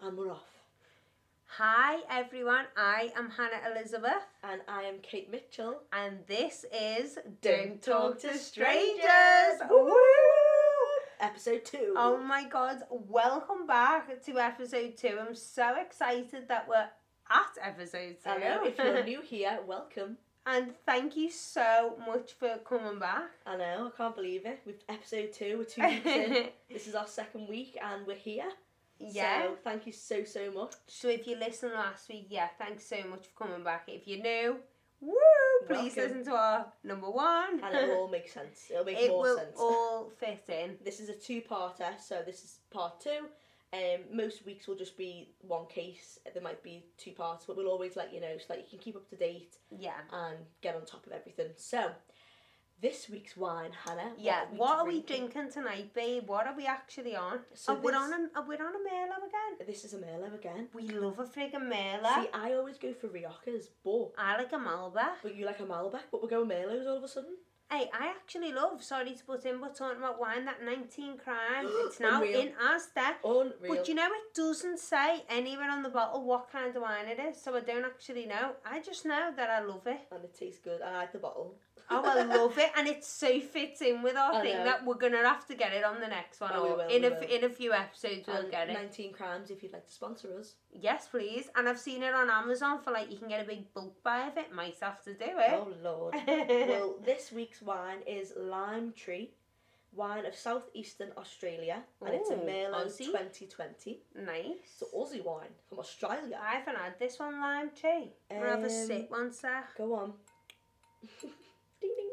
And we're off. Hi everyone, I am Hannah Elizabeth. And I am Kate Mitchell. And this is Don't Talk to Strangers. Woo! Episode 2. Oh my god, welcome back to episode 2. I'm so excited that we're at episode 2. I know, if you're new here, welcome. And thank you so much for coming back. I know, I can't believe it. We've episode 2, we're 2 weeks in. This is our second week and we're here. Yeah. So thank you so much. So if you listened last week, thanks so much for coming back. If you're new, woo! Please Welcome. listen to our number 1. And it will all make sense. It'll make It more will sense. all fit in. This is a 2-parter, so this is part 2. Most weeks will just be one case. There might be 2 parts, but we'll always let you know so that you can keep up to date. Yeah. And get on top of everything. So, this week's wine, Hannah. What are we drinking tonight, babe? What are we actually on? So we're on a Merlot again. This is a Merlot again. We love a friggin' Merlot. See, I always go for Riocas, but I like a Malbec. But you like a Malbec, but we're going Merlots all of a sudden. Hey, I actually love, sorry to put in, but talking about wine, that 19 Crime. It's now Unreal. in Asda. Unreal. But you know, it doesn't say anywhere on the bottle what kind of wine it is, so I don't actually know. I just know that I love it. And it tastes good. I like the bottle. Oh, I love it, and it so fits in with our I thing know. that we're gonna have to get it on the next one. Oh, we or will, in we a will. in a few episodes we'll And get it. 19 Crimes if you'd like to sponsor us. Yes, please. And I've seen it on Amazon for you can get a big bulk buy of it. Might have to do it. Oh Lord. Well, this week's wine is Lime Tree, wine of southeastern Australia, and it's a Ooh, Merlot Aussie. 2020. Nice. It's an Aussie wine from Australia. I haven't had this one, Lime Tree. We'll have a sip one sec. Go on. Ding ding ding.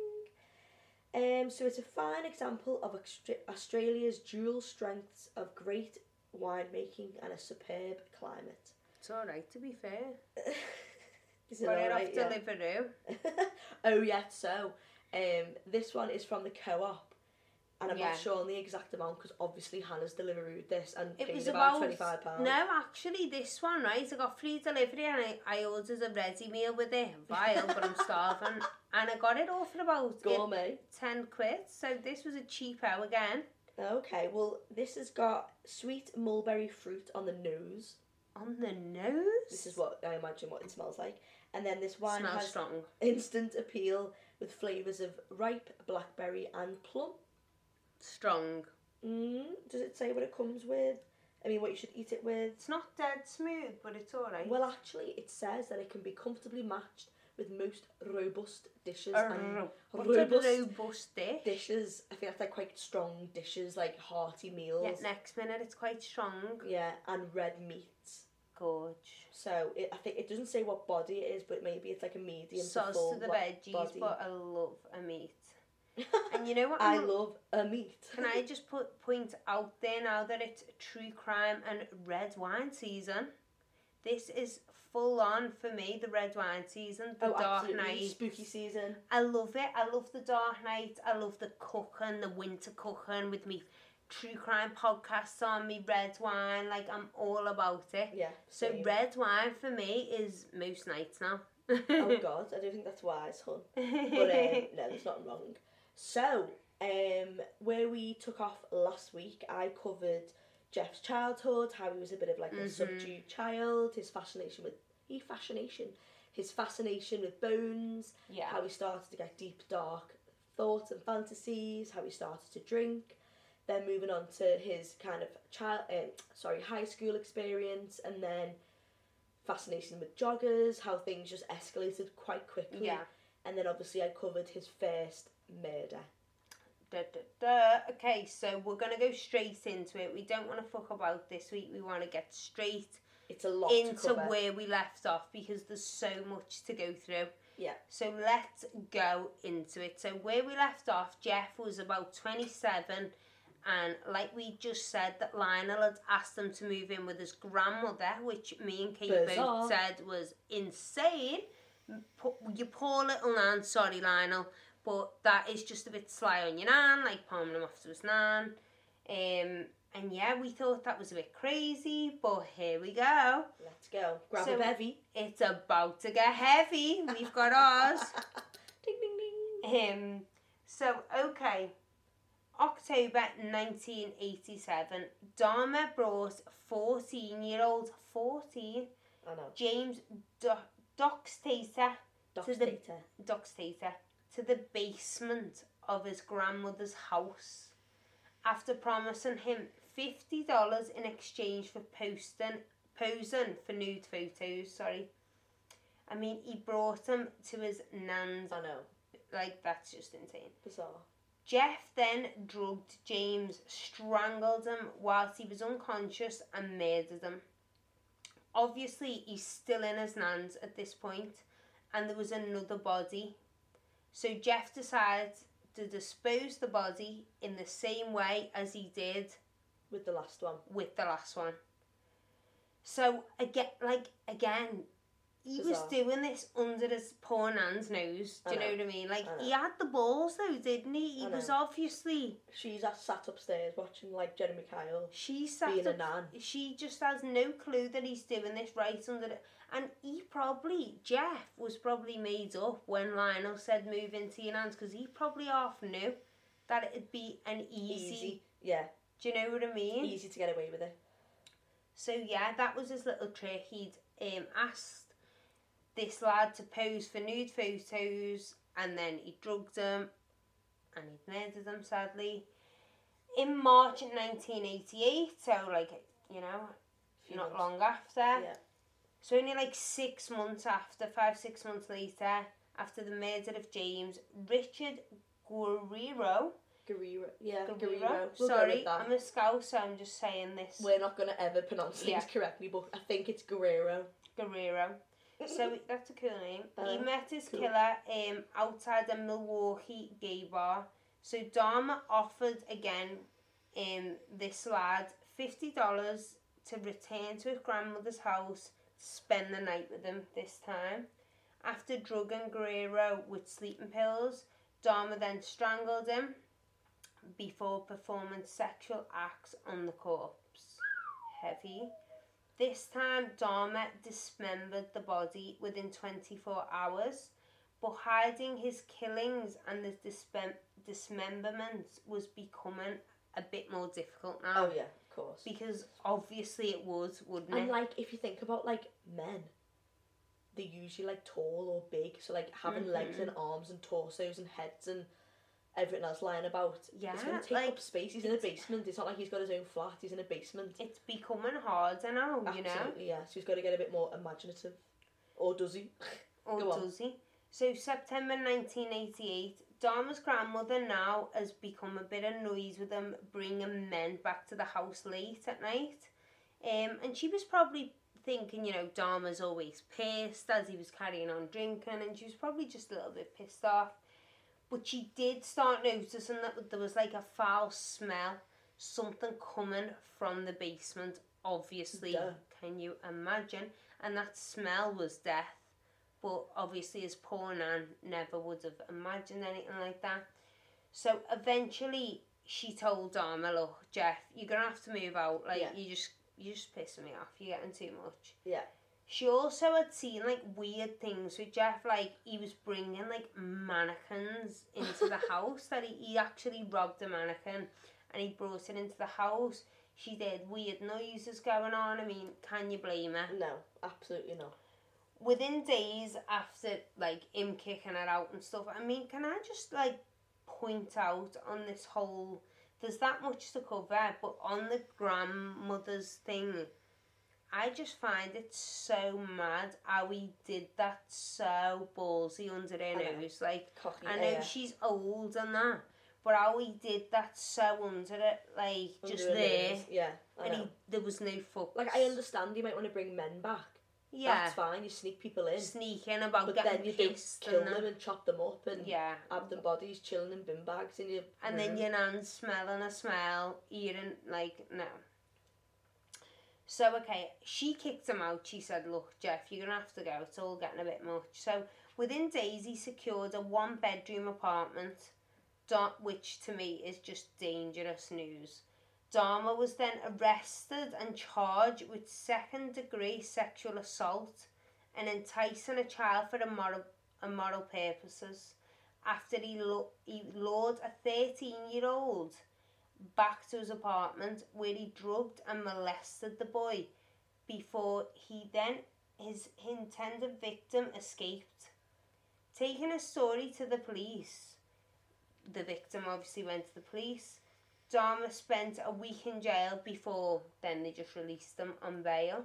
So it's a fine example of Australia's dual strengths of great winemaking and a superb climate. It's alright, to be fair. Is it Got it alright? off Deliveroo. Oh yeah, so this one is from the Co-op, and I'm Yeah. not sure on the exact amount because obviously Hannah's Deliverooed this and It paid was about about £25. No, actually, this one, right? I got free delivery and I ordered a ready meal with it. Vile, but I'm starving. And I got it all for about Gourmet. 10 quid. So this was a cheapo again. Okay, well this has got sweet mulberry fruit on the nose. On the nose? This is what I imagine what it smells like. And then this wine Smells has strong. instant appeal with flavours of ripe blackberry and plum. Strong. Does it say what it comes with? I mean, what you should eat it with? It's not dead smooth, but it's alright. Well, actually, it says that it can be comfortably matched with most robust dishes. What's a robust dish? Dishes. I think that's like quite strong dishes, like hearty meals. Yeah, next minute it's quite strong. Yeah, and red meats. Gorge. So I think it doesn't say what body it is, but maybe it's like a medium Sauce to full to the veggies, body. but I love a meat. And you know what? I love a meat. Can I just point out there now that it's true crime and red wine season? This is full on for me, the red wine season, the Dark absolutely. Night. Spooky season. I love it. I love the Dark Night. I love the cooking, the winter cooking with me true crime podcasts on me, red wine. I'm all about it. Yeah. So same. red wine for me is most nights now. Oh God, I don't think that's wise, hun. But no, there's nothing wrong. So, where we took off last week, I covered Jeff's childhood, how he was a bit of a subdued child, his fascination with bones, how he started to get deep, dark thoughts and fantasies, how he started to drink, then moving on to his kind of high school experience, and then fascination with joggers, how things just escalated quite quickly. Yeah. And then obviously I covered his first murder. Okay, so we're going to go straight into it. We don't want to fuck about this week. We want to get straight It's a lot into to cover. where we left off because there's so much to go through. Yeah. So let's go into it. So where we left off, Jeff was about 27, and like we just said, that Lionel had asked him to move in with his grandmother, which me and Kate Bizarre. both said was insane. Your poor little nan, sorry Lionel, but that is just a bit sly on your nan, palming him off to his nan. And yeah, we thought that was a bit crazy, but here we go. Let's go. Grab a bevy. It's about to get heavy. We've got ours. Ding, ding, ding. So, okay. October 1987, Dahmer brought 14-year-old, 14, I know. James Doxtator to the basement of his grandmother's house after promising him $50 in exchange for posing for nude photos. I mean, he brought him to his nan's. I know. Like, that's just insane. Bizarre. Jeff then drugged James, strangled him whilst he was unconscious, and murdered him. Obviously, he's still in his nan's at this point, and there was another body. So Jeff decides to dispose the body in the same way as he did with the last one. So again, he Bizarre. was doing this under his poor nan's nose. Do you know what I mean? Like, he had the balls though, didn't he? He was obviously. She's sat upstairs watching like Jeremy Kyle. She's being a nan. She just has no clue that he's doing this right under it. And Jeff was probably made up when Lionel said move into your nan's, because he probably half knew that it'd be an easy. Yeah. Do you know what I mean? Easy to get away with it. So yeah, that was his little trick. He'd asked this lad to pose for nude photos, and then he drugged him and he murdered him, sadly. In March 1988, so not long after. Yeah. So only 6 months after, 5-6 months later, after the murder of James, Richard Guerrero. Sorry, I'm a Scout, so I'm just saying this. We're not going to ever pronounce things correctly, but I think it's Guerrero. So that's a cool name. He met his killer outside a Milwaukee gay bar. So Dahmer offered again this lad $50 to return to his grandmother's house to spend the night with him this time. After drugging Guerrero with sleeping pills, Dahmer then strangled him before performing sexual acts on the corpse. Heavy. This time, Dahmer dismembered the body within 24 hours, but hiding his killings and the dismemberment was becoming a bit more difficult now. Oh yeah, of course. Because obviously it would, wouldn't it? And if you think about men, they're usually tall or big, so having legs and arms and torsos and heads and everything else lying about. Yeah, it's going to take up space. He's in a basement. It's not like he's got his own flat. He's in a basement. It's becoming harder now, Absolutely, yeah. So he's got to get a bit more imaginative. Or does he? So September 1988, Dahmer's grandmother now has become a bit annoyed with him bringing men back to the house late at night. And she was probably thinking, Dahmer's always pissed as he was carrying on drinking, and she was probably just a little bit pissed off. But she did start noticing that there was a foul smell, something coming from the basement, obviously. Duh. Can you imagine? And that smell was death. But obviously his poor nan never would have imagined anything like that. So eventually she told Dahmer, look, Jeff, you're going to have to move out. You're just pissing me off. You're getting too much. Yeah. She also had seen weird things with Jeff, he was bringing mannequins into the house, that he actually robbed a mannequin and he brought it into the house. She did weird noises going on. I mean, can you blame her? No, absolutely not. Within days after him kicking her out and stuff, I mean, can I just point out on this whole, there's that much to cover, but on the grandmother's thing, I just find it so mad how he did that so ballsy under her nose. I know she's old and that, but how he did that so under it, just there. Yeah, there was no fucks. I understand you might want to bring men back. Yeah. That's fine, you sneak people in. Sneaking about but getting then you pissed don't kill them and chop them up and have them bodies chilling in bin bags in your And then your nan's smelling a smell, eating, no. So, okay, she kicked him out. She said, look, Jeff, you're going to have to go. It's all getting a bit much. So, within days, he secured a one-bedroom apartment, which to me is just dangerous news. Dahmer was then arrested and charged with second-degree sexual assault and enticing a child for immoral purposes after he lured a 13-year-old back to his apartment where he drugged and molested the boy before his intended victim escaped. Taking his story to the police, the victim obviously went to the police. Dahmer spent a week in jail before then they just released him on bail.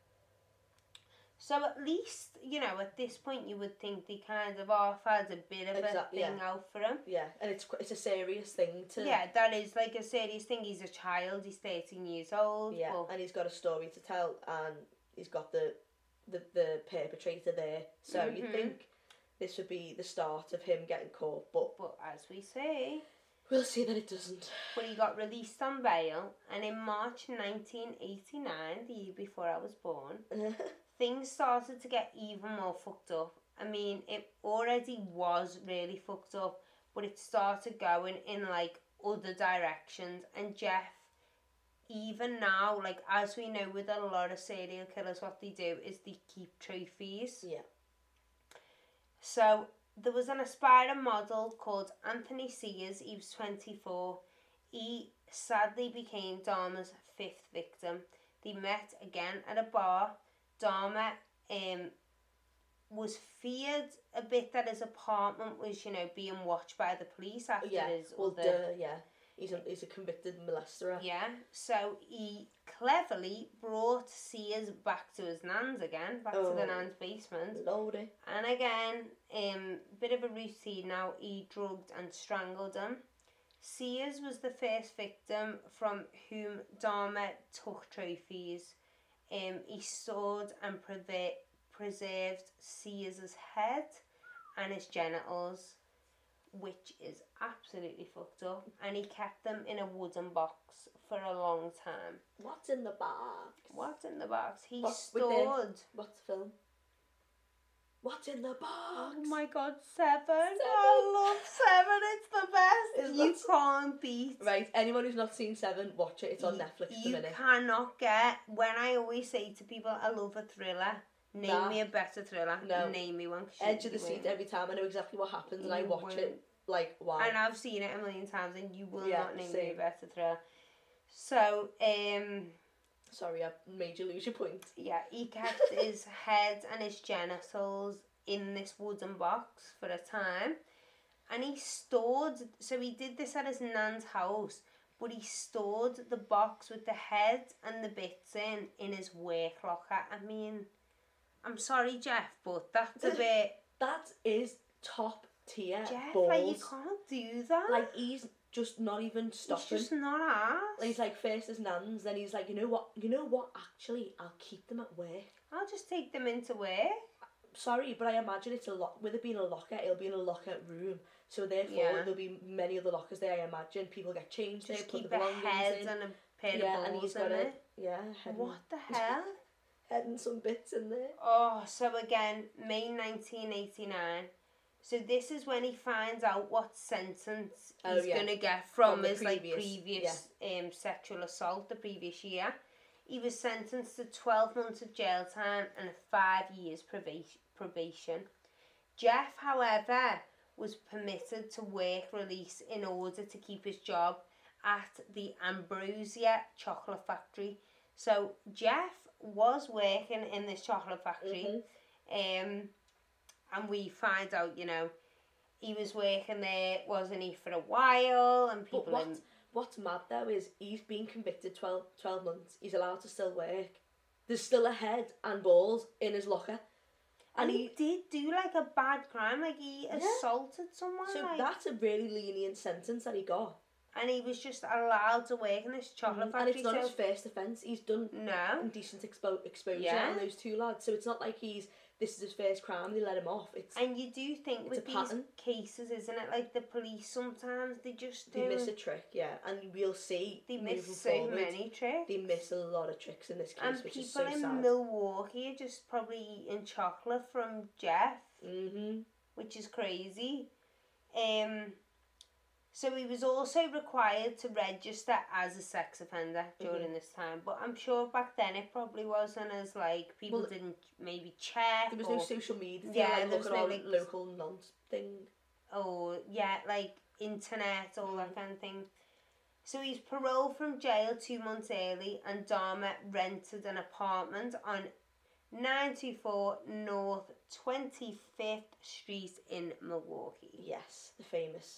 So at least, at this point you would think they kind of had a bit of a thing out for him. Yeah, and it's a serious thing to... Yeah, that is like a serious thing. He's a child, he's 13 years old. Yeah, and he's got a story to tell, and he's got the perpetrator there. So you'd think this would be the start of him getting caught, but as we say... We'll see that it doesn't. But he got released on bail, and in March 1989, the year before I was born... things started to get even more fucked up. I mean, it already was really fucked up, but it started going in, other directions. And Jeff, even now, as we know with a lot of serial killers, what they do is they keep trophies. Yeah. So, there was an aspiring model called Anthony Sears. He was 24. He sadly became Dahmer's 5th victim. They met again at a bar. Dahmer was feared a bit that his apartment was, being watched by the police after his other... He's a convicted molester. Yeah, so he cleverly brought Sears back to his nan's again, back to the nan's basement. Lordy. And again, bit of a routine now, he drugged and strangled him. Sears was the first victim from whom Dahmer took trophies. He stored and preserved Sears' head and his genitals, which is absolutely fucked up, and he kept them in a wooden box for a long time. What's in the box? What's in the box? What's the film? What's in the box? Oh my god, Seven. I love Seven, it's the best. You can't beat. Right, anyone who's not seen Seven, watch it. It's on Netflix at the minute. You cannot get, when I always say to people, I love a thriller, name me a better thriller. No. Name me one. Edge of the seat every time. I know exactly what happens and I watch it wow. And I've seen it a million times and you will not name me a better thriller. So, sorry, I made you lose your point. Yeah, he kept his head and his genitals in this wooden box for a time. And he stored... So he did this at his nan's house, but he stored the box with the head and the bits in his work locker. I mean, I'm sorry, Jeff, but that's a bit... That is top tier Jeff, balls. You can't do that. He's just not even stopping. He's just not asked. He's first his nan's, then he's you know what, actually, I'll keep them at work. I'll just take them into work. Sorry, but I imagine it's a lock. With it being a locker, it'll be in a locker room. So therefore, there'll be many other lockers there, I imagine. People get changed there, put the belongings a head in. And a pair of balls and he's in got it. What the hell? Head and some bits in there. Oh, so again, May 1989. So this is when he finds out what sentence he's going to get from his previous sexual assault the previous year. He was sentenced to 12 months of jail time and 5 years probation. Jeff, however, was permitted to work release in order to keep his job at the Ambrosia chocolate factory. So Jeff was working in this chocolate factory, and we find out, he was working there, wasn't he, for a while, and people... But what's mad, though, is he's been convicted 12 months. He's allowed to still work. There's still a head and balls in his locker. And he did do, a bad crime. He assaulted someone. So that's a really lenient sentence that he got. And he was just allowed to work in this chocolate factory. And it's not his first offence. He's done indecent exposure on those two lads. So it's not like this is his first crime, they let him off. And you do think with these cases, isn't it? The police sometimes, they miss a trick, and we'll see. They miss so many tricks. They miss a lot of tricks in this case, which is so sad. And people in Milwaukee are just probably eating chocolate from Jeff, which is crazy. So he was also required to register as a sex offender during this time. But I'm sure back then it probably wasn't as people didn't maybe check. There was no social media. Yeah, there was no local nonce thing. Oh, yeah, internet, all that kind of thing. So he's paroled from jail 2 months early, and Dahmer rented an apartment on 94 North 25th Street in Milwaukee. Yes, the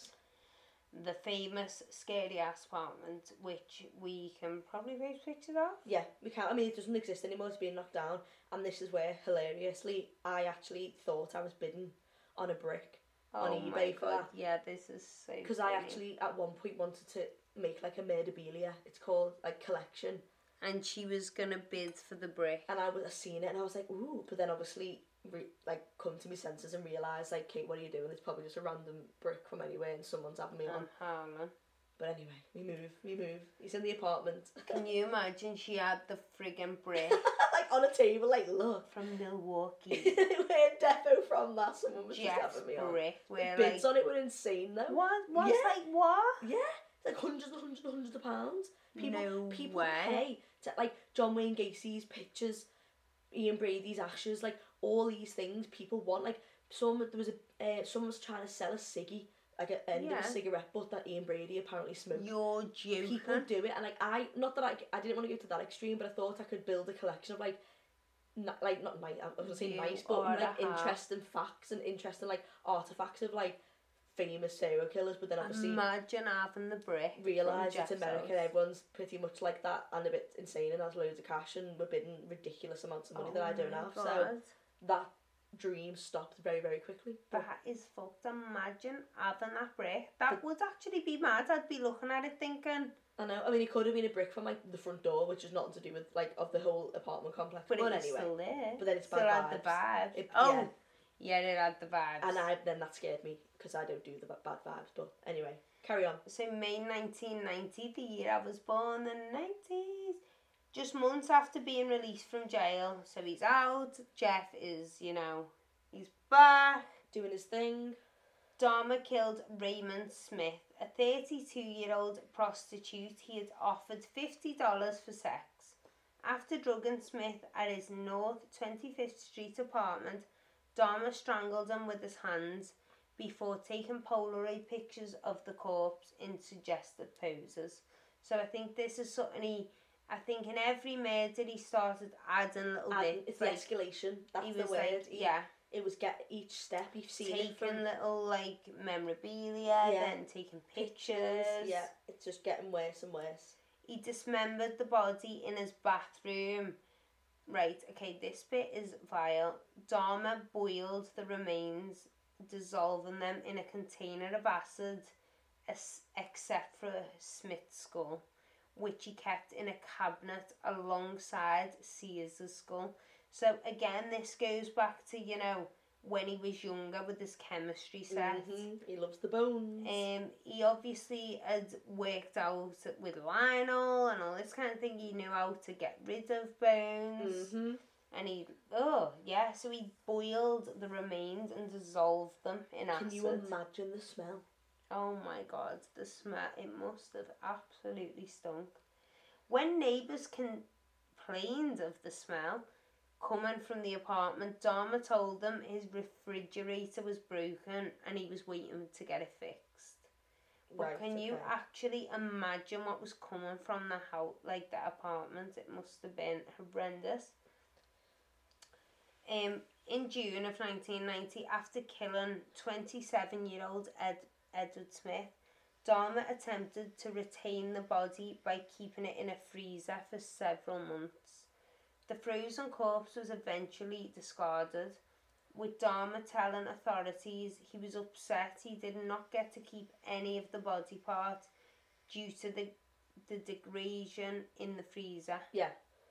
famous scary ass apartment, which we can probably post pictures of. Yeah, we can. I mean, it doesn't exist anymore. It's been knocked down, and this is where, hilariously, I actually thought I was bidding on a brick on eBay for that. Yeah, this is so. Because I actually at one point wanted to make like a murderabilia. It's called like collection. And she was gonna bid for the brick. And I seen it, and I was like, ooh. But then obviously, come to my senses and realise, like, Kate, what are you doing? It's probably just a random brick from anywhere, and someone's having me on. Harlan. But anyway, we move. He's in the apartment. Can you imagine she had the friggin' brick? Like on a table, like, look. From Milwaukee. We're defo from that. Someone was Jeff's just having me on. brick. The bids on it were insane though. What? Yeah. Like what? Yeah. Like hundreds of pounds. People way. Pay to, like, John Wayne Gacy's pictures, Ian Brady's ashes, like all these things people want. Like someone was trying to sell a ciggy, like an end of a cigarette butt that Ian Brady apparently smoked. You're joking. People do it, and like I didn't want to go to that extreme, but I thought I could build a collection of like not nice, I was gonna say nice, but like interesting facts and interesting like artifacts of like famous serial killers. But then obviously imagine having the brick. Realise it's America, everyone's pretty much like that and a bit insane and has loads of cash, and we're bidding ridiculous amounts of money that I don't have. So that dream stopped very, very quickly. That is fucked. Imagine having that brick. That would actually be mad. I'd be looking at it thinking, I know. I mean, it could have been a brick from like the front door, which is nothing to do with like of the whole apartment complex. But anyway, still there. But then it's still bad had vibes. the vibe. Yeah, it had the vibes. And then that scared me because I don't do the bad vibes. But anyway, carry on. So May 1990, the year I was born, the 90s. Just months after being released from jail, so he's out. Jeff is, he's back doing his thing. Dahmer killed Raymond Smith, a 32-year-old prostitute he had offered $50 for sex. After drugging Smith at his North 25th Street apartment, Dahmer strangled him with his hands before taking Polaroid pictures of the corpse in suggested poses. So I think this is something I think in every murder he started adding little bits. It's the escalation. That's the word. It was each step you've seen taking little like memorabilia, then taking pictures. Yeah, it's just getting worse and worse. He dismembered the body in his bathroom. Right, okay, this bit is vile. Dahmer boiled the remains, dissolving them in a container of acid, except for Smith's skull, which he kept in a cabinet alongside Caesar's skull. So again, this goes back to, when he was younger with his chemistry set. He loves the bones. He obviously had worked out with Lionel and all this kind of thing. He knew how to get rid of bones. And so he boiled the remains and dissolved them in acid. Can you imagine the smell? Oh my God, the smell. It must have absolutely stunk. When neighbours complained of the smell coming from the apartment, Dahmer told them his refrigerator was broken and he was waiting to get it fixed. But can you actually imagine what was coming from the house, like the apartment? It must have been horrendous. In June of 1990, after killing 27-year-old Edward Smith, Dahmer attempted to retain the body by keeping it in a freezer for several months. The frozen corpse was eventually discarded, with Dahmer telling authorities he was upset he did not get to keep any of the body parts due to the degradation in the freezer. Yeah.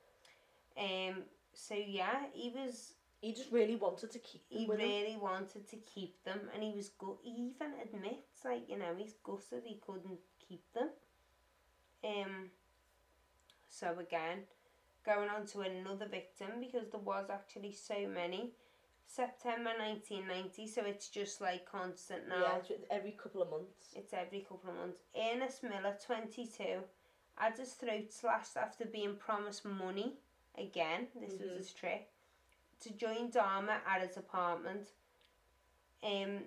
He just really wanted to keep them. He really wanted to keep them, and he was he even admits, he's gutted he couldn't keep them. So again, going on to another victim, because there was actually so many. September 1990, so it's just like constant now. Yeah, it's every couple of months. It's every couple of months. Ernest Miller, 22, had his throat slashed after being promised money. Again, this was his trick. To join Dahmer at his apartment.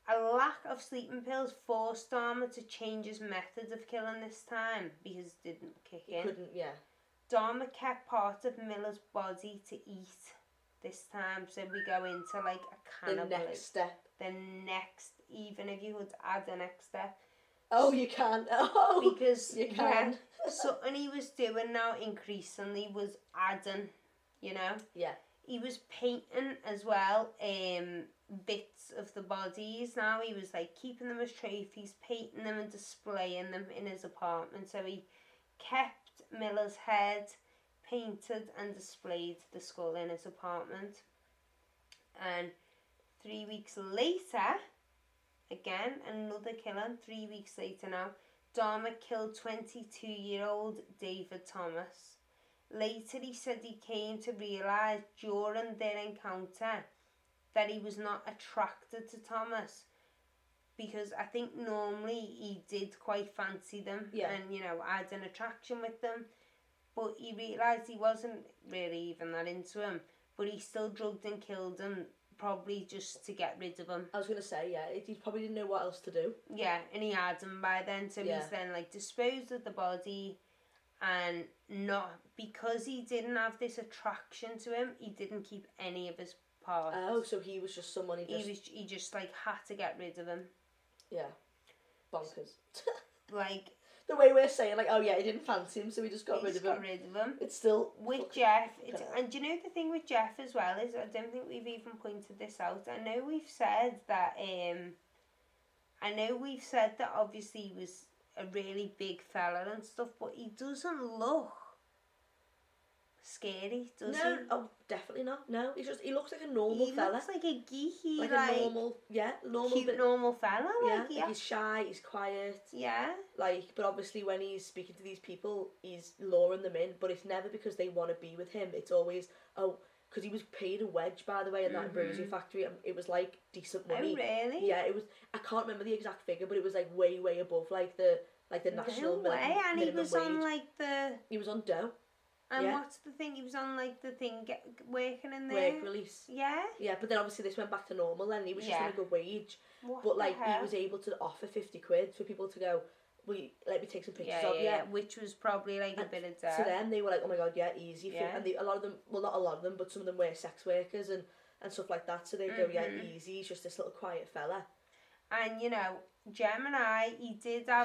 A lack of sleeping pills forced Dahmer to change his method of killing this time because it didn't kick in. Couldn't, yeah. Dahmer kept part of Miller's body to eat this time, so we go into like a cannibal. The next step. The next, even if you would add the next step. Oh, you can. Oh, because you can. Yeah, something he was doing now increasingly was adding, you know. Yeah. He was painting as well, bits of the bodies. Now he was like keeping them as trophies, painting them and displaying them in his apartment. So he kept Miller's head, painted and displayed the skull in his apartment. And 3 weeks later, again another killing. 3 weeks later now, Dahmer killed 22-year-old David Thomas. Later he said he came to realise during their encounter that he was not attracted to Thomas, because I think normally he did quite fancy them and, you know, had an attraction with them, but he realised he wasn't really even that into him, but he still drugged and killed him, probably just to get rid of him. I was going to say, yeah, he probably didn't know what else to do. Yeah, and he had him by then, so he's then like disposed of the body. And not because he didn't have this attraction to him, he didn't keep any of his parts. Oh, so he was just someone he just like had to get rid of him. Yeah, bonkers. Like the way we're saying, like, oh yeah, he didn't fancy him, so he just got rid of him. It's still with Jeff. And do you know the thing with Jeff as well is I don't think we've even pointed this out. I know we've said that. Obviously he was a really big fella and stuff, but he doesn't look scary, does he? No, oh, definitely not. No, he looks like a normal fella. He looks like a geeky, like a normal, cute normal fella. Like he's shy, he's quiet. Yeah. Like, but obviously when he's speaking to these people, he's luring them in, but it's never because they want to be with him. It's always, because he was paid a wedge, by the way, in that bruising factory. It was like decent money. Oh, really? Yeah, it was. I can't remember the exact figure, but it was like way above like the national minimum wage. And he was on like the. He was on dough. And what's the thing? He was on like the thing working in there. Work release. Yeah. Yeah, but then obviously this went back to normal. Then he was just on a good wage. What but like he was able to offer 50 quid for people to go. Let me take some pictures of you. Yeah, which was probably like a bit of death. To them, they were like, oh my god, yeah, easy. Yeah. And a lot of them, well, not a lot of them, but some of them were sex workers and stuff like that. So they'd go, yeah, easy. He's just this little quiet fella. And, you know, Gemini, he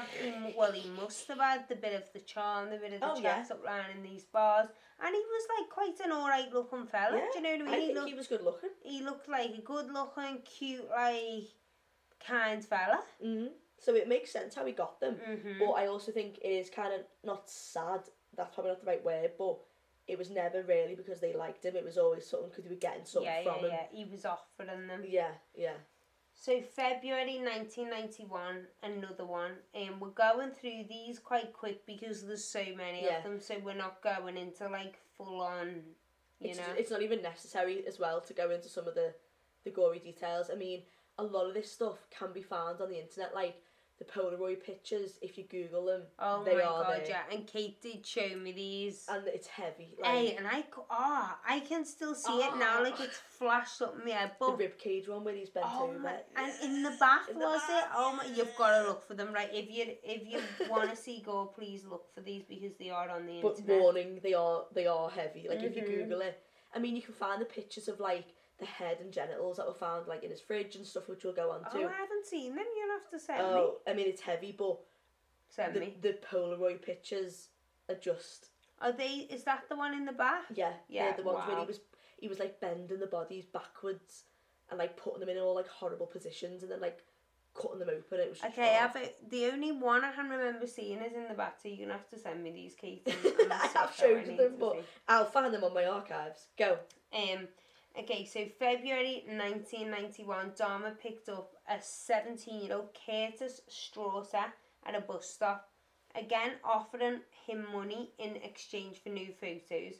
must have had the bit of the charm, the bit of the chat up line in these bars. And he was like quite an alright looking fella. Yeah, do you know what I mean? I think he was good looking. He looked like a good looking, cute, like, kind fella. Mm-hmm. So it makes sense how he got them. Mm-hmm. But I also think it is kind of not sad, that's probably not the right word, but it was never really because they liked him. It was always something because they were getting something from him. Yeah, he was offering them. Yeah. So February 1991, another one. We're going through these quite quick because there's so many of them, so we're not going into like full on, you know. It's not even necessary as well to go into some of the gory details. I mean, a lot of this stuff can be found on the internet, like the Polaroid pictures, if you Google them, they are there. Yeah, and Kate did show me these. And it's heavy. Like, hey, and I can still see it now, like it's flashed up in my head. But the ribcage one where he's bent over. And in the back, was it? Oh my, you've got to look for them, right? If you want to see gore, please look for these because they are on the internet. But warning, they are heavy. Like if you Google it, I mean, you can find the pictures of like the head and genitals that were found like in his fridge and stuff, which we'll go on to. Oh, I haven't seen them. You'll have to send me. Oh, I mean, it's heavy, but the Polaroid pictures are just. Are they? Is that the one in the back? Yeah. They're the ones where he was like bending the bodies backwards and like putting them in all like horrible positions and then like cutting them open. It was just the only one I can remember seeing is in the back, so you're gonna have to send me these, Kate. I have shown them, but I'll find them on my archives. Go. Okay, so February 1991, Dahmer picked up a 17-year-old Curtis Strauser at a bus stop, again offering him money in exchange for new photos.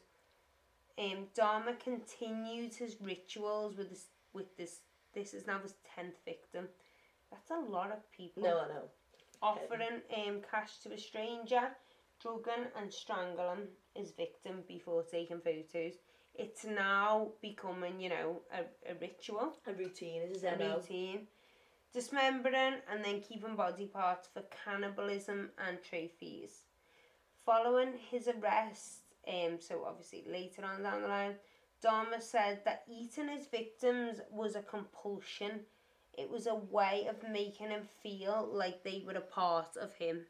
Dahmer continued his rituals with this. This is now his 10th victim. That's a lot of people. No, I know. Offering cash to a stranger, drugging and strangling his victim before taking photos. It's now becoming, you know, a ritual. A routine. It is a routine. dismembering and then keeping body parts for cannibalism and trophies. Following his arrest, so obviously later on down the line, Dahmer said that eating his victims was a compulsion. It was a way of making him feel like they were a part of him.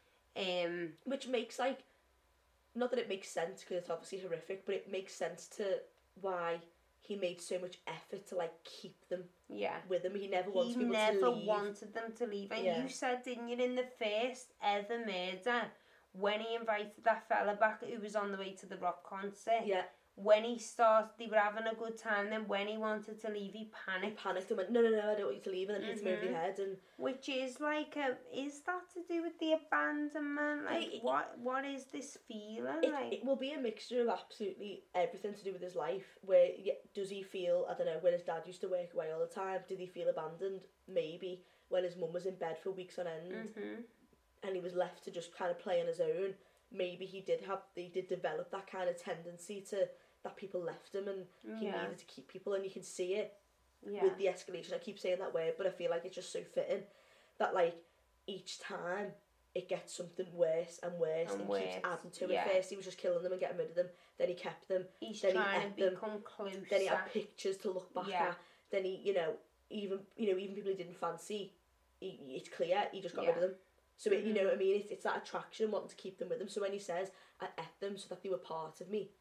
Which makes, like, not that it makes sense because it's obviously horrific, but it makes sense to why he made so much effort to, like, keep them with him. He never wanted people to leave. He never wanted them to leave. And you said, didn't you, in the first ever murder, when he invited that fella back who was on the way to the rock concert, when he started, they were having a good time, then when he wanted to leave, he panicked. He panicked and went, no, I don't want you to leave, and then hit him over the head. And which is like, is that to do with the abandonment? Like, what is this feeling? It will be a mixture of absolutely everything to do with his life. Where, does he feel, I don't know, when his dad used to work away all the time, did he feel abandoned? Maybe. When his mum was in bed for weeks on end, and he was left to just kind of play on his own, maybe he did develop that kind of tendency to, that people left him and he needed to keep people, and you can see it with the escalation. I keep saying that word, but I feel like it's just so fitting that, like, each time it gets something worse and worse and keeps adding to it. First he was just killing them and getting rid of them, then he kept them, then trying he ate to them, become closer. then he had pictures to look back at, then he, even people he didn't fancy, it's clear he just got rid of them. So it, you know what I mean, it's that attraction, wanting to keep them with him. So when he says, I ate them so that they were part of me,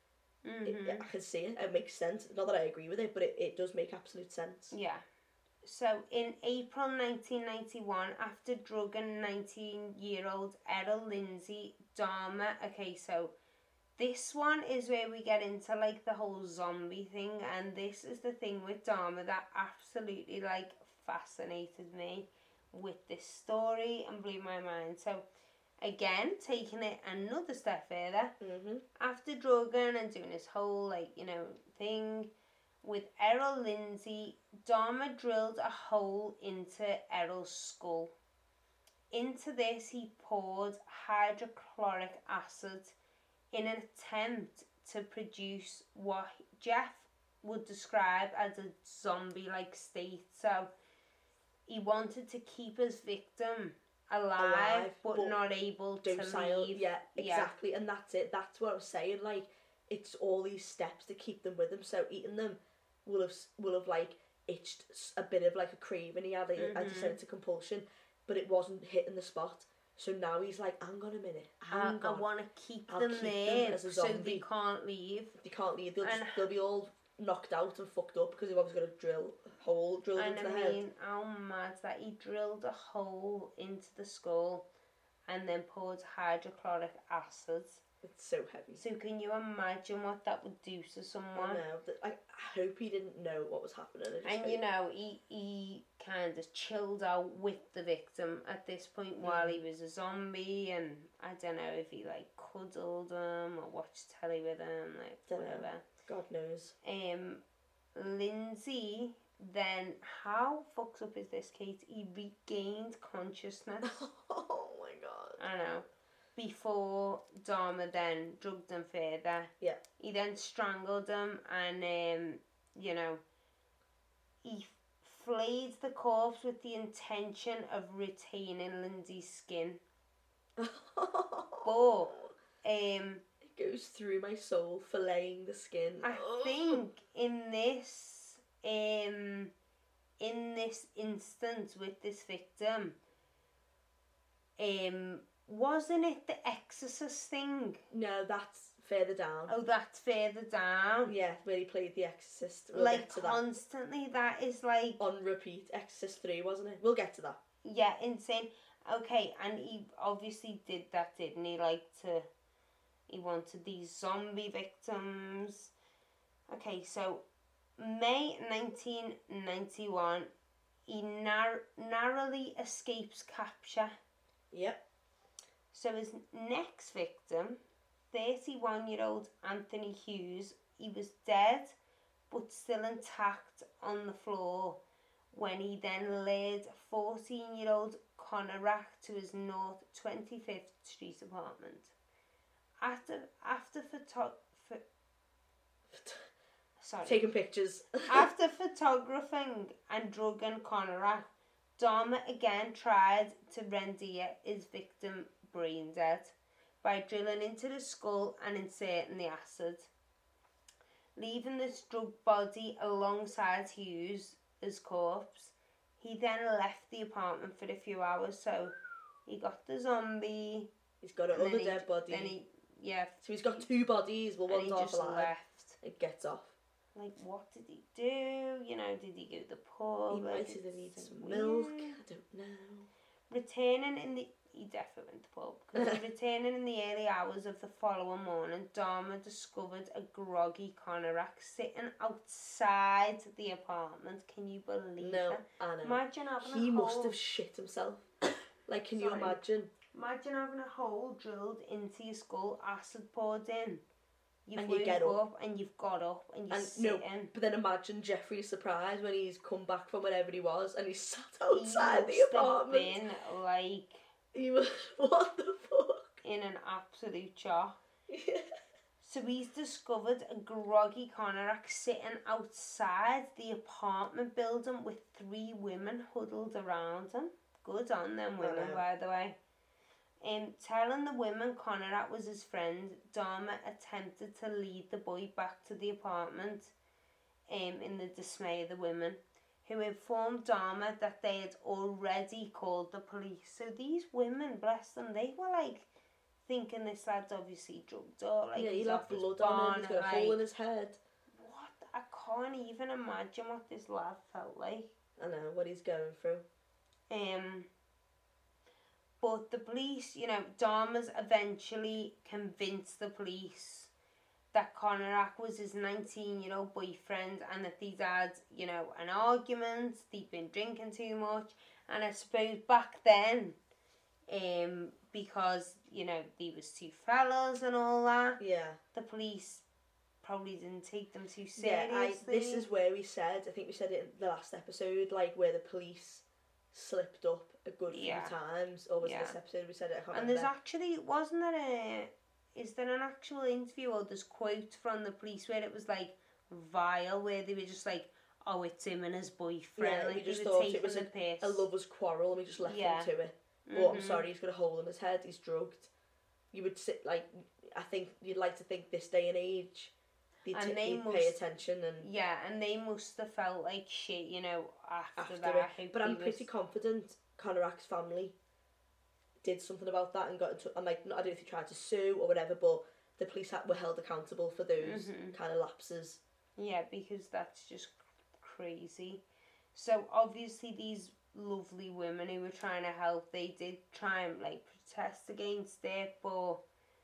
I can see it. It makes sense. Not that I agree with it, but it does make absolute sense. Yeah. So in April 1991, after drugging 19-year-old Errol Lindsay, Dahmer... Okay, so this one is where we get into, like, the whole zombie thing, and this is the thing with Dahmer that absolutely, like, fascinated me with this story and blew my mind. So, again, taking it another step further, after drugging and doing his whole, like, thing with Errol Lindsay, Dahmer drilled a hole into Errol's skull. Into this, he poured hydrochloric acid in an attempt to produce what Jeff would describe as a zombie-like state. So, he wanted to keep his victim alive but not able to leave. Yeah, exactly. And that's it. That's what I was saying. Like, it's all these steps to keep them with him. So eating them will have like itched a bit of like a craving he had. As you said, it's a compulsion, but it wasn't hitting the spot. So now he's like, hang on a minute. I want to keep them there as a zombie. So they can't leave. They can't leave. They'll be all knocked out and fucked up because they've obviously got a hole drilled into the head. And I mean, how mad that he drilled a hole into the skull and then poured hydrochloric acid. It's so heavy. So can you imagine what that would do to someone? I know. I hope he didn't know what was happening. He kind of chilled out with the victim at this point while he was a zombie, and I don't know if he like cuddled him or watched telly with him, like whatever. God knows. Lindsay then, how fucked up is this, Kate? He regained consciousness. Oh my god. I know. Before Dahmer then drugged him further. Yeah. He then strangled him and, he flayed the corpse with the intention of retaining Lindsay's skin. But, it goes through my soul, filleting the skin. I think in this instance with this victim, wasn't it the Exorcist thing? No, that's further down. Oh, that's further down. Yeah, where he played the Exorcist. We'll like constantly, that is like on repeat. Exorcist 3, wasn't it? We'll get to that. Yeah, insane. Okay, and he obviously did that, didn't he? He wanted these zombie victims. Okay, so May 1991, he narrowly escapes capture. Yep. So his next victim, 31-year-old Anthony Hughes, he was dead but still intact on the floor when he then led 14-year-old Connor Rack to his North 25th Street apartment. Taking pictures. After photographing and drugging Connor Rack, Dahmer again tried to render his victim brain dead by drilling into the skull and inserting the acid. Leaving this drugged body alongside Hughes' corpse, he then left the apartment for a few hours. So he got the zombie. He's got another dead body. So he's got 2 bodies. Well, one's half alive. Left. It gets off. Like, what did he do? You know, did he go to the pub? He might have needed some milk. I don't know. He definitely went to the pub. Because returning in the early hours of the following morning, Dahmer discovered a groggy Conorak sitting outside the apartment. Can you believe No, that? I know. Imagine having He must have shit himself. Like, can you imagine? Imagine having a hole drilled into your skull, acid poured in. And you get up. And you've got up and you're sitting. No, but then imagine Jeffrey's surprise when he's come back from wherever he was and he's sat outside the apartment. He must have been like... He was, what the fuck? In an absolute shock. Yeah. So he's discovered a groggy Conorak sitting outside the apartment building with 3 women huddled around him. Good on them women, by the way. Telling the women Conorak was his friend, Dahmer attempted to lead the boy back to the apartment in the dismay of the women, who informed Dahmer that they had already called the police. So these women, bless them, they were like thinking this lad's obviously drugged up. Like, he'll have blood on him, he's got a hole in his head. What? I can't even imagine what this lad felt like. I know, what he's going through. But the police, you know, Dahmer's eventually convinced the police that Conorak was his 19-year-old boyfriend and that they'd had, you know, an argument, they'd been drinking too much. And I suppose back then, because, you know, they was 2 fellas and all that, the police probably didn't take them too seriously. Yeah, this is where we said, I think we said it in the last episode, like where the police slipped up a good few times. Or was it this episode we said it? I can't remember. There's actually, is there an actual interview or there's quotes from the police where it was like vile, where they were just like, oh, it's him and his boyfriend. Yeah, like, we just thought it was a lover's quarrel and we just left him to it. But I'm sorry, he's got a hole in his head, he's drugged. You would sit, like, I think you'd like to think this day and age they'd pay attention. And they must have felt like shit, you know, after that. But I'm pretty confident Conorak's family did something about that and got into, and like, I don't know if he tried to sue or whatever, but the police were held accountable for those kind of lapses. Yeah, because that's just crazy. So obviously these lovely women who were trying to help, they did try and like protest against it, but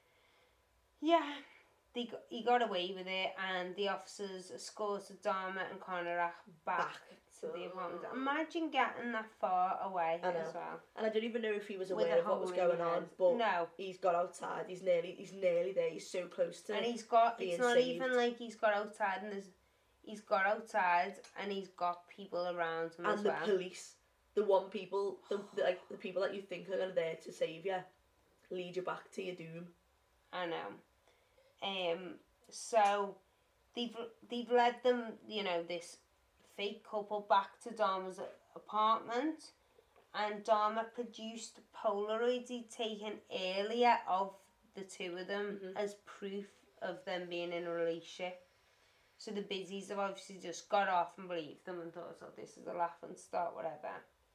yeah, he got away with it, and the officers escorted Dahmer and Conorak back to the apartment. Imagine getting that far away as well. And I don't even know if he was aware of what was going on, but no, he's got outside. He's nearly there. He's so close to. And he's got. It's not saved. Even like he's got outside, and he's got outside, and he's got people around him as well. And the police, the people that you think are there to save you, lead you back to your doom. I know. So they've led them, you know, this fake couple back to Dahmer's apartment, and Dahmer produced Polaroids he'd taken earlier of the 2 of them as proof of them being in a relationship. So the biddies have obviously just got off and believed them and thought, oh, this is a laughing stock, whatever.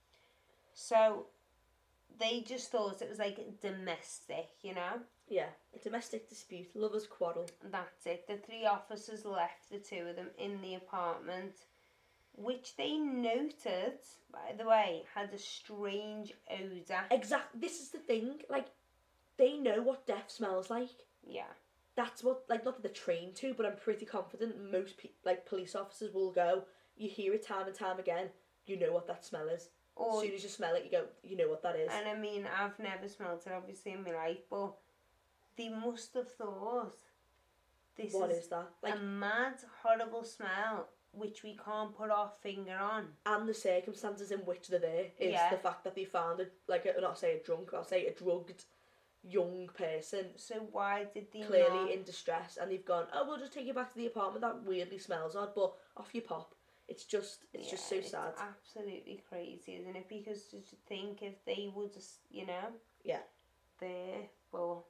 So they just thought it was like domestic, you know? Yeah, a domestic dispute, lovers' quarrel. That's it. The 3 officers left the 2 of them in the apartment, which they noted, by the way, had a strange odour. Exactly. This is the thing. Like, they know what death smells like. Yeah. That's what, like, not that they're trained to, but I'm pretty confident most police officers will go, you hear it time and time again, you know what that smell is. Or, as soon as you smell it, you go, you know what that is. And I mean, I've never smelled it, obviously, in my life, but they must have thought, what is that? Like, a mad, horrible smell, which we can't put our finger on. And the circumstances in which they're there is the fact that they found not say a drunk, I'll say a drugged young person. So why did they clearly in distress, and they've gone, oh, we'll just take you back to the apartment, that weirdly smells odd, but off you pop. It's just so sad. It's absolutely crazy, isn't it? Because to think if they would just, Yeah. There, well.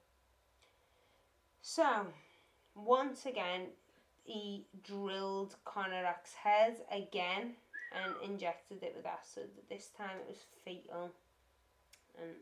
So, once again, he drilled Conarak's head again and injected it with acid. This time it was fatal. And,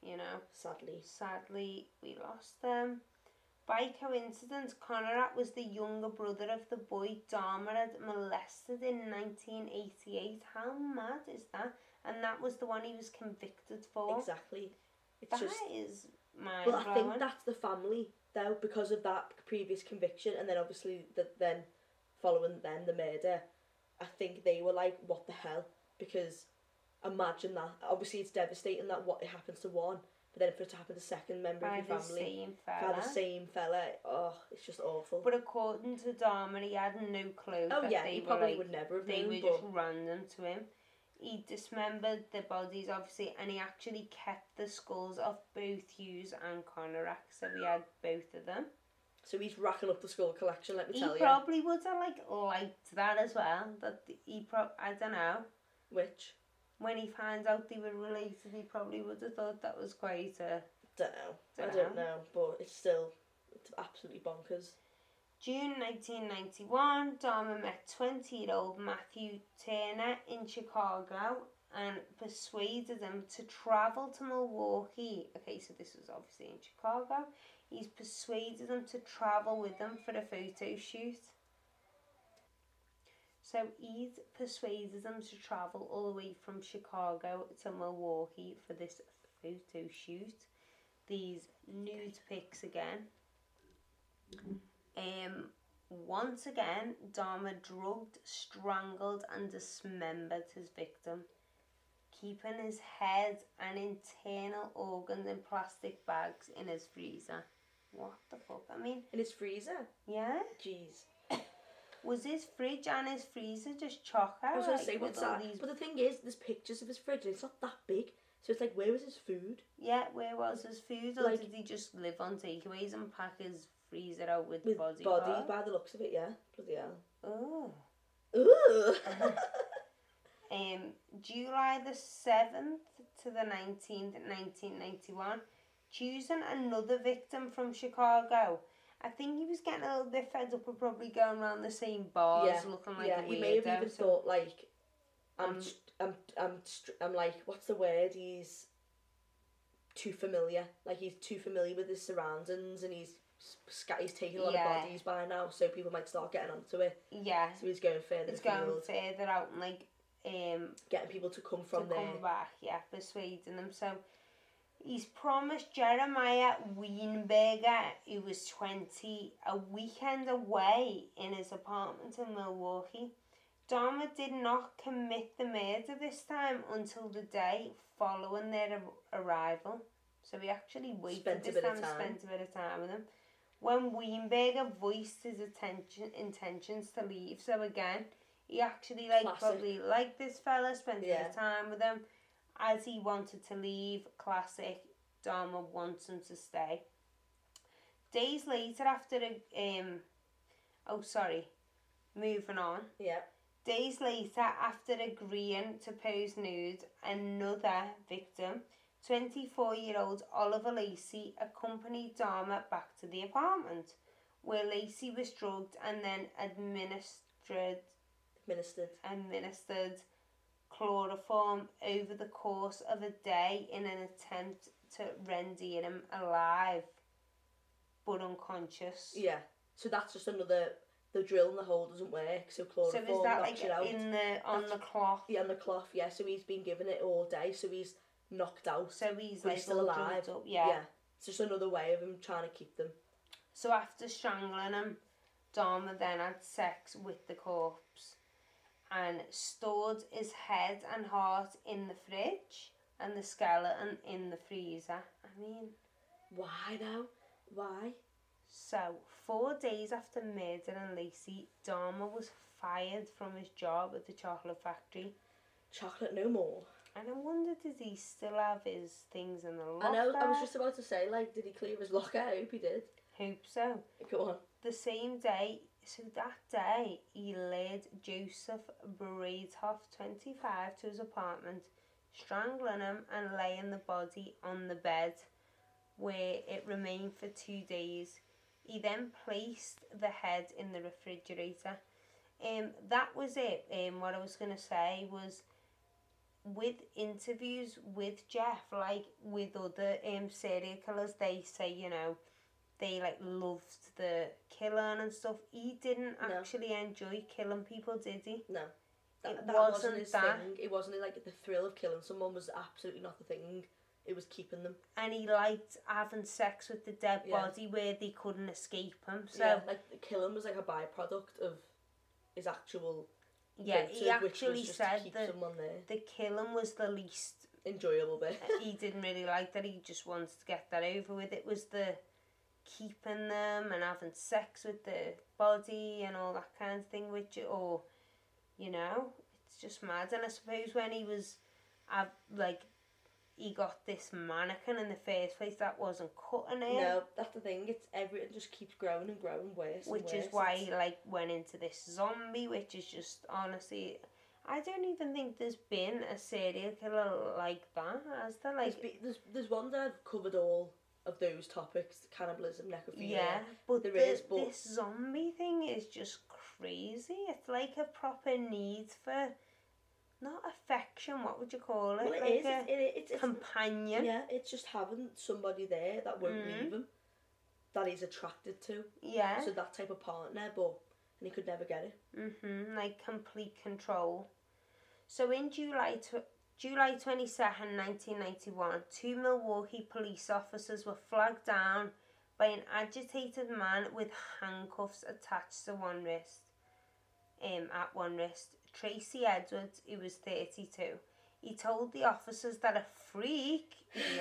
sadly, we lost them. By coincidence, Conarak was the younger brother of the boy Dharma had molested in 1988. How mad is that? And that was the one he was convicted for. Exactly. That is mind-blowing. Well, I think that's the family, though, because of that previous conviction, and then obviously then following the murder, I think they were like, what the hell? Because imagine that. Obviously, it's devastating that what happens to one, but then for it to happen to the second member of your family, by the same fella, it's just awful. But according to Dharma, he had no clue. He probably would never have known. They were just random to him. He dismembered the bodies, obviously, and he actually kept the skulls of both Hughes and Conarak, so we had both of them. So he's racking up the skull collection, let me tell you. He probably would have liked that as well. I don't know. Which? When he finds out they were related, he probably would have thought that was quite a... I don't know, but it's absolutely bonkers. June 1991, Dharma met 20-year-old Matthew Turner in Chicago and persuaded him to travel to Milwaukee. Okay, so this was obviously in Chicago. He's persuaded him to travel with him for a photo shoot. So he'd persuaded him to travel all the way from Chicago to Milwaukee for this photo shoot. These nude pics again. Once again, Dharma drugged, strangled and dismembered his victim, keeping his head and internal organs in plastic bags in his freezer. What the fuck? I mean... In his freezer? Yeah. Jeez. Was his fridge and his freezer just chocker? I was going to say, what's that? But the thing is, there's pictures of his fridge and it's not that big. So it's like, where was his food? Yeah, where was his food? Or did he just live on takeaways and pack his freezer out with body by the looks of it, yeah. Bloody hell. Oh. Ooh. July the 7th to the 19th, 1991, choosing another victim from Chicago. I think he was getting a little bit fed up of probably going around the same bars, looking like a weirdo. He may have even thought, like, I'm like, what's the word? He's too familiar. Like, he's too familiar with his surroundings, and he's taking a lot of bodies by now, so people might start getting onto it. Yeah. So he's going further afield. Further out and, like, getting people to come from there. Come back, persuading them. So he's promised Jeremiah Weinberger, who was 20, a weekend away in his apartment in Milwaukee. Dharma did not commit the murder this time until the day following their arrival. So he actually waited this time and spent a bit of time with him. When Weinberger voiced his intentions to leave, so again, he actually probably liked this fella, spent a bit of time with him. As he wanted to leave, classic, Dharma wants him to stay. Days later after moving on. Yeah. Days later, after agreeing to pose nude, another victim, 24-year-old Oliver Lacey, accompanied Dharma back to the apartment, where Lacey was drugged and then administered chloroform over the course of a day in an attempt to render him alive, but unconscious. Yeah, so that's just another... The drill in the hole doesn't work, so chloroform so is that knocks like you out. On the cloth? Yeah, on the cloth, yeah. So he's been given it all day, so he's knocked out. So he's like still alive. Up, yeah. It's just another way of him trying to keep them. So after strangling him, Dharma then had sex with the corpse and stored his head and heart in the fridge and the skeleton in the freezer. I mean... Why though? Why? So, 4 days after murdering Lacey, Dharma was fired from his job at the chocolate factory. Chocolate no more. And I wonder, did he still have his things in the locker? I know, I was just about to say, like, did he clear his locker? I hope he did. Hope so. Go on. The same day, So that day, he led Joseph Breithoff, 25, to his apartment, strangling him and laying the body on the bed, where it remained for 2 days. He then placed the head in the refrigerator. That was it. What I was going to say was, with interviews with Jeff, like with other serial killers, they say, you know, they like loved the killing and stuff. He didn't actually enjoy killing people, did he? No. That wasn't his thing. It wasn't like the thrill of killing someone was absolutely not the thing. It was keeping them. And he liked having sex with the dead body where they couldn't escape him. So yeah, like the killing was like a byproduct of his actual he actually said that the killing was the least enjoyable bit. He didn't really like that. He just wanted to get that over with. It was the keeping them and having sex with the body and all that kind of thing, which, or, you know, it's just mad. And I suppose when he was, he got this mannequin in the first place that wasn't cutting it. No, that's the thing. It's everything just keeps growing and growing worse. Which is why he went into this zombie, which is just honestly, I don't even think there's been a serial killer like that, has there? There's one that I've covered all of those topics: cannibalism, necrophilia. Yeah, but this zombie thing is just crazy. It's like a proper need for. Not affection, what would you call it? Well, it's companion. Yeah, it's just having somebody there that won't leave him, that he's attracted to. Yeah. So that type of partner, and he could never get it. Like complete control. So in July 22nd, 1991, 2 Milwaukee police officers were flagged down by an agitated man with handcuffs attached to one wrist. At one wrist. Tracy Edwards, who was 32. He told the officers that a freak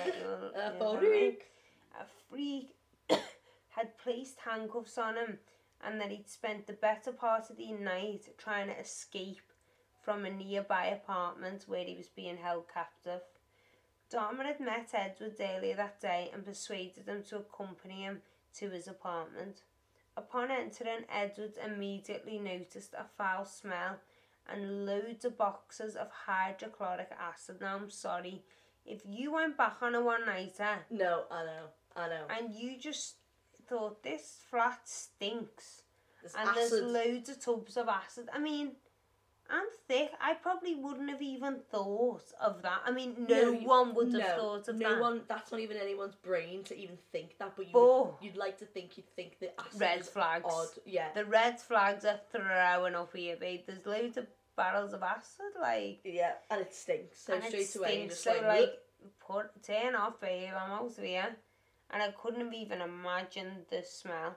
had placed handcuffs on him and that he'd spent the better part of the night trying to escape from a nearby apartment where he was being held captive. Dahmer had met Edwards earlier that day and persuaded him to accompany him to his apartment. Upon entering, Edwards immediately noticed a foul smell and loads of boxes of hydrochloric acid. Now, I'm sorry, if you went back on a one-nighter... No, I know. And you just thought, this flat stinks. There's loads of tubs of acid. I mean, I'm thick. I probably wouldn't have even thought of that. I mean, no one would have thought of that. No one, that's not even anyone's brain to even think that, but you'd like to think you'd think that acid red flags. Odd. Yeah. The red flags are throwing up here, babe. There's loads of barrels of acid, Yeah, and it stinks. So straight away, just turn off, babe, I'm out of here. And I couldn't have even imagined the smell.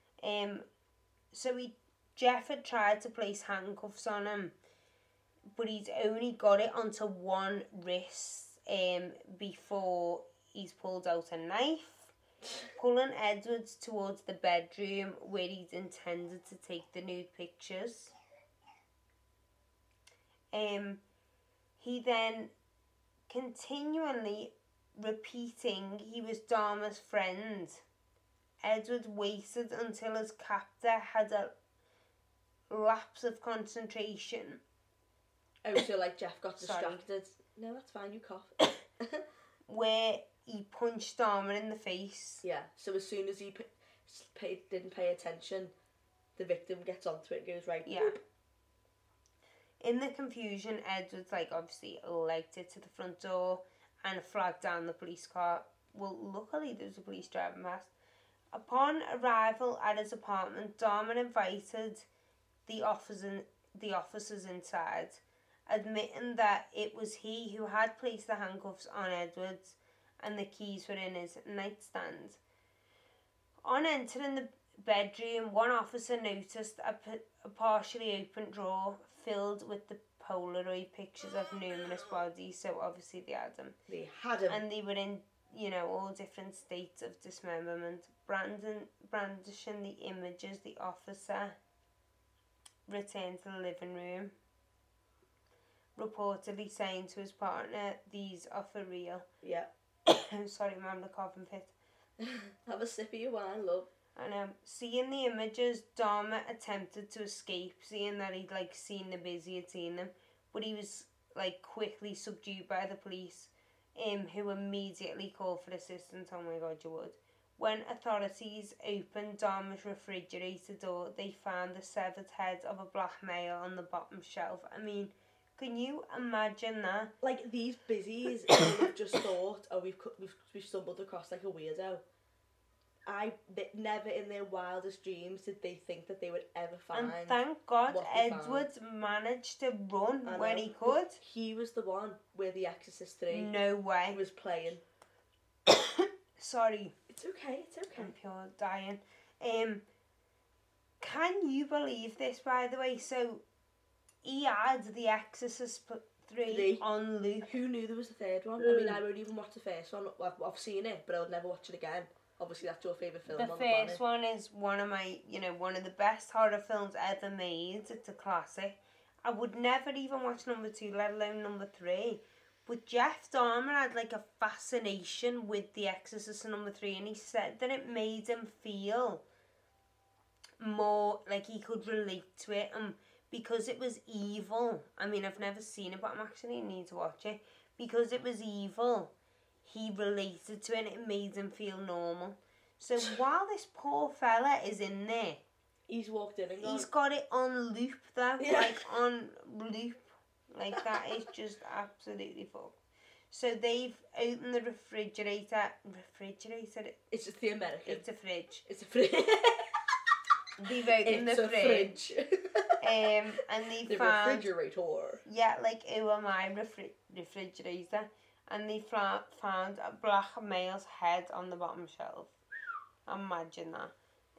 So Jeff had tried to place handcuffs on him, but he'd only got it onto one wrist before he's pulled out a knife, pulling Edwards towards the bedroom where he'd intended to take the nude pictures. He then continually repeating he was Dahmer's friend. Edward waited until his captor had a lapse of concentration. Oh, so Jeff got distracted. No, that's fine, you cough. Where he punched Dahmer in the face. Yeah, so as soon as he didn't pay attention, the victim gets onto it and goes, right, yeah. In the confusion, Edwards obviously legged it to the front door and flagged down the police car. Well, luckily there was a police driving past. Upon arrival at his apartment, Dahmer invited the officers inside, admitting that it was he who had placed the handcuffs on Edwards and the keys were in his nightstand. On entering the bedroom, one officer noticed a partially open drawer filled with the Polaroid pictures of numerous bodies, so obviously they had them. They had them. And they were in, all different states of dismemberment. Brandishing the images, the officer returned to the living room, reportedly saying to his partner, "These are for real." Yeah. Sorry, I'm having a coughing fit. Have a sip of your wine, love. And seeing the images, Dahmer attempted to escape, seeing that he'd like seen the busy had seen them, but he was like quickly subdued by the police, who immediately called for assistance. Oh my God, you would. When authorities opened Dahmer's refrigerator door, they found the severed head of a black male on the bottom shelf. I mean, can you imagine that? Like, these busies have just thought, oh, we've stumbled across like a weirdo. They never in their wildest dreams did they think that they would ever find. And thank God Edward managed to run when he could. But he was the one where The Exorcist 3 no way was playing. Sorry. It's okay. I'm pure dying. Can you believe this, by the way? So, he had The Exorcist 3 on loop. Who knew there was a third one? I mean, I won't even watch the first one. I've seen it, but I would never watch it again. Obviously, that's your favourite film. The first one is one of the best horror films ever made. It's a classic. I would never even watch number 2, let alone number 3. But Jeff Dahmer had like a fascination with The Exorcist number 3, and he said that it made him feel more like he could relate to it, and because it was evil. I mean, I've never seen it, but I'm actually need to watch it. Because it was evil, he related to it, and it made him feel normal. So while this poor fella is in there, he's walked in and gone. He's got it on loop though, like on loop. Like, that is just absolutely fucked. So they've opened the refrigerator. It's just the American. It's a fridge. It's a fridge. They've opened the fridge. And they found... The refrigerator. Yeah, like, oh, my refrigerator. And they found a black male's head on the bottom shelf. Imagine that.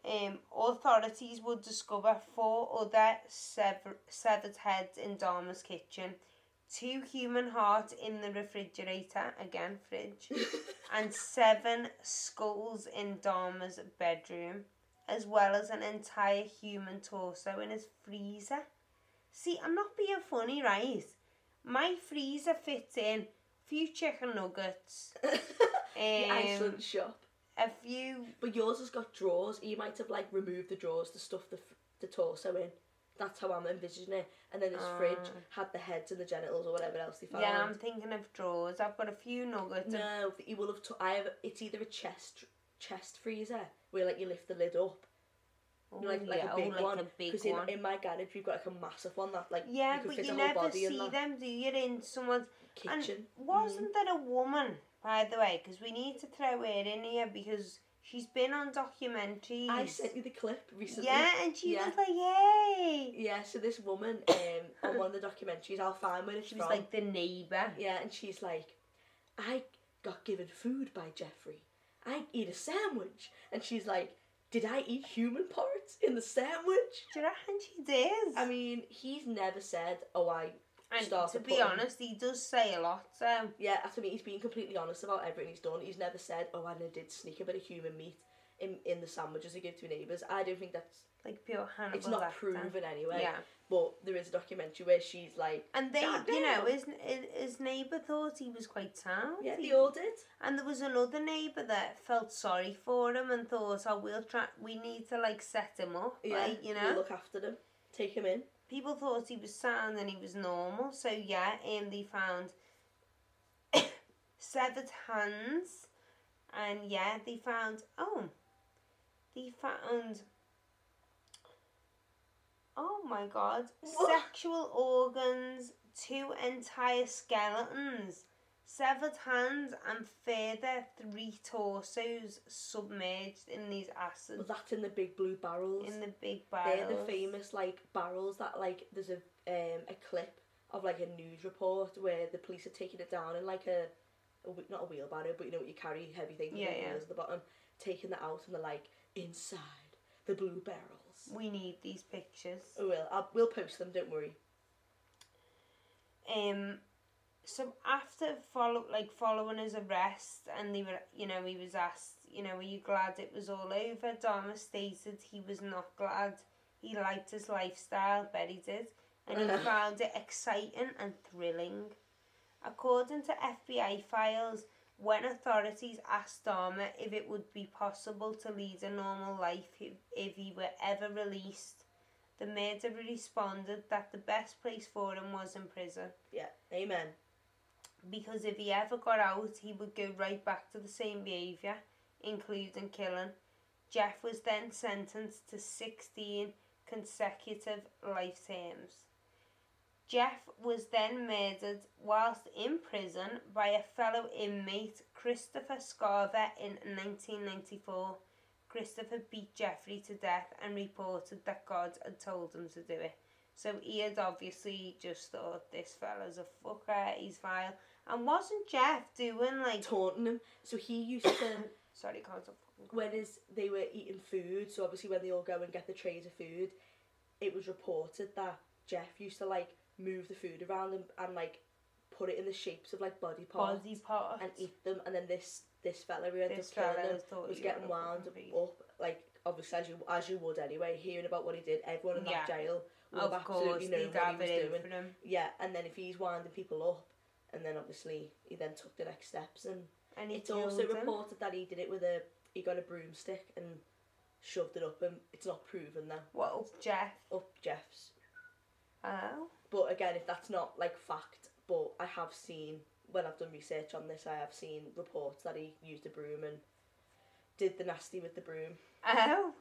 Authorities would discover 4 other severed heads in Dahmer's kitchen, 2 human hearts in the refrigerator, again fridge, and 7 skulls in Dahmer's bedroom, as well as an entire human torso in his freezer. See, I'm not being funny, right? My freezer fits in a few chicken nuggets, the Iceland shop. A few, but yours has got drawers. You might have like removed the drawers to stuff the torso in. That's how I'm envisioning it. And then this fridge had the heads and the genitals or whatever else they found. Yeah, I'm thinking of drawers. I've got a few nuggets. No, you will have. It's either a chest freezer where like you lift the lid up. Oh, like a big one. Because in my garage we've got like a massive one that like you but you never see them, do you? In someone's kitchen. And wasn't there a woman? By the way, because we need to throw her in here because she's been on documentaries. I sent you the clip recently. Yeah, and she was like, yay! Yeah, so this woman on one of the documentaries, I'll find where it's from. She was like the neighbour. Yeah, and she's like, I got given food by Jeffrey. I eat a sandwich. And she's like, did I eat human parts in the sandwich? Do you reckon she did? I mean, he's never said, and to be honest, he does say a lot, so... Yeah, that's what I mean. He's been completely honest about everything he's done. He's never said, and I did sneak a bit of human meat in the sandwiches I give to neighbours. I don't think that's... Like pure Hannibal It's not Lecter. proven anyway. Yeah. But there is a documentary where she's like... And they, his neighbour thought he was quite sound. Yeah, they all did. And there was another neighbour that felt sorry for him and thought, we need to, like, set him up. Yeah, like, we'll look after him. Take him in. People thought he was sound and he was normal. So, yeah, they found severed hands. And, yeah, they found... Oh my God. What? Sexual organs, 2 entire skeletons, severed hands, and further 3 torsos submerged in these acids. Well, that's in the big blue barrels. In the big barrels. They're the famous, like, barrels that, like, there's a clip of, like, a news report where the police are taking it down in, like, not a wheelbarrow, but you know what you carry, heavy things with wheels at the bottom, taking that out, and they're like, inside the blue barrels. We need these pictures. We'll post them, don't worry. So after following his arrest, and they were, he was asked, were you glad it was all over? Dahmer stated he was not glad. He liked his lifestyle, bet he did, and he found it exciting and thrilling. According to FBI files, when authorities asked Dahmer if it would be possible to lead a normal life if he were ever released, the murderer responded that the best place for him was in prison. Yeah, amen. Because if he ever got out, he would go right back to the same behaviour, including killing. Jeff was then sentenced to 16 consecutive life terms. Jeff was then murdered whilst in prison by a fellow inmate, Christopher Scarver, in 1994. Christopher beat Jeffrey to death and reported that God had told him to do it. So he had obviously just thought, this fella's a fucker, he's vile. And wasn't Jeff doing like... taunting him. So he used to... Sorry, can't stop. When they were eating food, so obviously when they all go and get the trays of food, it was reported that Jeff used to like move the food around and like put it in the shapes of like body parts and eat them, and then this fella who ended up killing him was getting wound up, like obviously as you would anyway, hearing about what he did. Everyone in that jail would have absolutely known what he was doing. Yeah, and then if he's winding people up, and then obviously he then took the next steps, and it's also reported that he did it with he got a broomstick and shoved it up him. It's not proven though. What, up Jeff? Up Jeff's. Oh. But again, if that's not like fact, but I have seen, when I've done research on this, I have seen reports that he used a broom and did the nasty with the broom. Oh.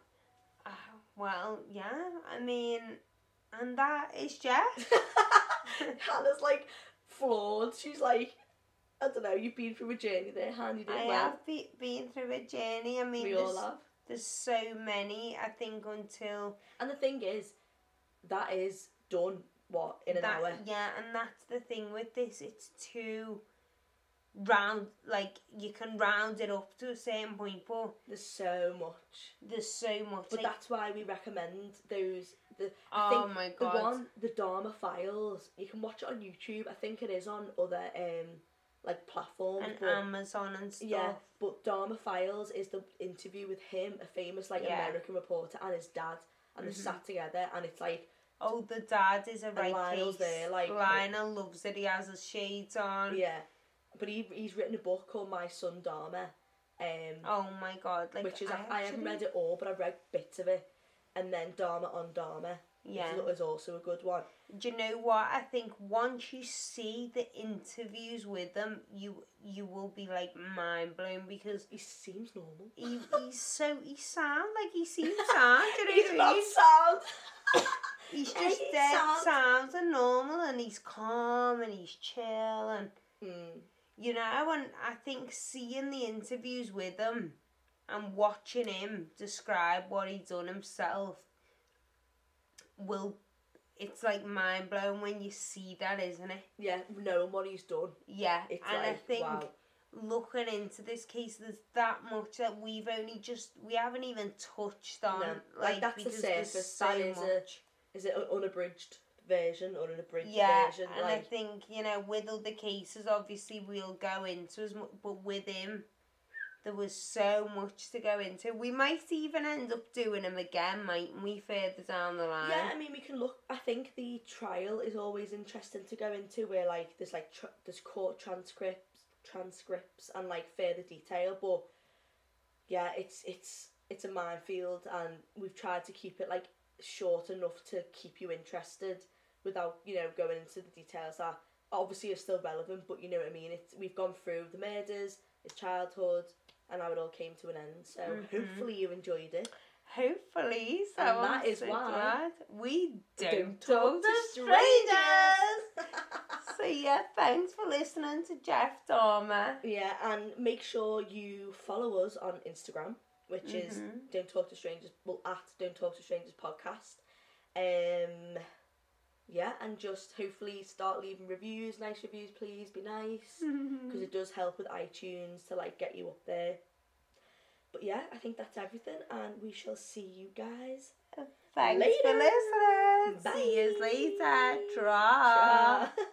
Well, yeah, I mean, and that is Jeff. Hannah's like floored. She's like, I don't know, you've been through a journey there, Han. You did well. I have been through a journey. I mean, we all have. There's so many, I think, until... And the thing is, that is done, in an hour? Yeah, and that's the thing with this. It's too round, like, you can round it up to a certain point, but... There's so much. But like, that's why we recommend those... my God. The Dahmer Files, you can watch it on YouTube. I think it is on other... like platforms and Amazon and stuff. Yeah, but Dahmer Files is the interview with him, a famous American reporter, and his dad, and they sat together, and it's like, oh, the dad is a right Lionel's case. There, like Lionel loves it. He has his shades on. Yeah, but he's written a book called My Son Dahmer. Oh my God! Like, which is I haven't read it all, but I've read bits of it, and then Dahmer on Dahmer. Yeah, is also a good one. Do you know what? I think once you see the interviews with them, you will be like mind blown, because he seems normal. He sounds like he seems sound. He's not sound. He's just dead sounds and normal, and he's calm and he's chill, and you know. And I think seeing the interviews with him and watching him describe what he done himself it's like mind blowing when you see that, isn't it? Yeah, knowing what he's done. Yeah, and like, I think looking into this case, there's that much that we haven't even touched on. No, like that's the surface. So much. Is it an unabridged version or an abridged version? Yeah, and I think, you know, with other cases, obviously we'll go into as much, but with him, there was so much to go into. We might even end up doing them again, mightn't we, further down the line? Yeah, I mean, we can look. I think the trial is always interesting to go into, where like there's there's court transcripts and like further detail. But yeah, it's a minefield, and we've tried to keep it like short enough to keep you interested without, you know, going into the details that obviously are still relevant. But you know what I mean. We've gone through the murders, his childhood, and how it all came to an end. So hopefully you enjoyed it. Hopefully. So and that is why glad we don't talk to strangers. So yeah, thanks for listening to Jeff Dahmer. Yeah, and make sure you follow us on Instagram, which is Don't Talk to Strangers. Well, at Don't Talk to Strangers podcast. Yeah, and just hopefully start leaving reviews, nice reviews, please, be nice, because it does help with iTunes to like get you up there. But yeah, I think that's everything, and we shall see you guys Thanks later. For listening. Bye. See you later. Try.